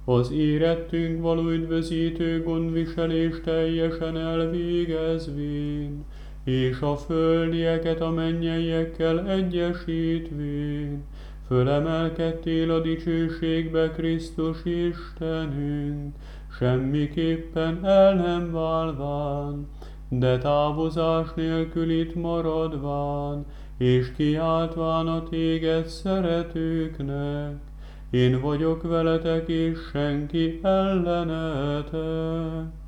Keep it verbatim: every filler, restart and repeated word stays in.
az érettünk való üdvözítő gondviselés teljesen elvégezvén, és a földieket a mennyeiekkel egyesítvén, fölemelkedtél a dicsőségbe Krisztus Istenünk, semmiképpen el nem válván, de távozás nélkül itt maradván, és kiáltván a téged szeretőknek, én vagyok veletek, és senki ellenetek.